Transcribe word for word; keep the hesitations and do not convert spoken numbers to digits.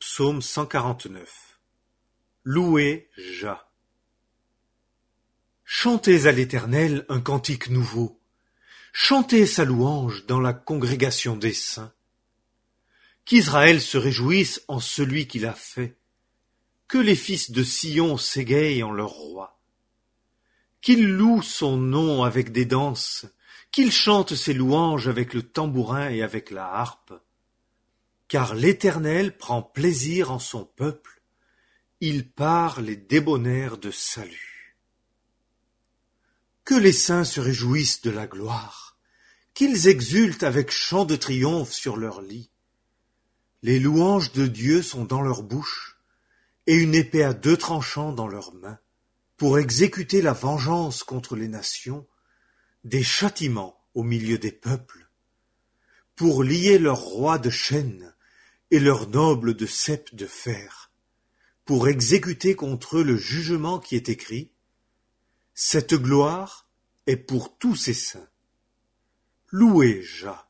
Psaume cent quarante-neuf. Louez Jah. Chantez à l'Éternel un cantique nouveau. Chantez sa louange dans la congrégation des saints. Qu'Israël se réjouisse en celui qu'il a fait. Que les fils de Sion s'égayent en leur roi. Qu'ils louent son nom avec des danses, qu'ils chantent ses louanges avec le tambourin et avec la harpe. Car l'Éternel prend plaisir en son peuple, il pare les débonnaires de salut. Que les saints se réjouissent de la gloire, qu'ils exultent avec chant de triomphe sur leur lit. Les louanges de Dieu sont dans leur bouche, et une épée à deux tranchants dans leurs mains, pour exécuter la vengeance contre les nations, des châtiments au milieu des peuples, pour lier leurs rois de chaînes et leurs nobles de ceps de fer, pour exécuter contre eux le jugement qui est écrit. Cette gloire est pour tous ses saints. Louez Jah.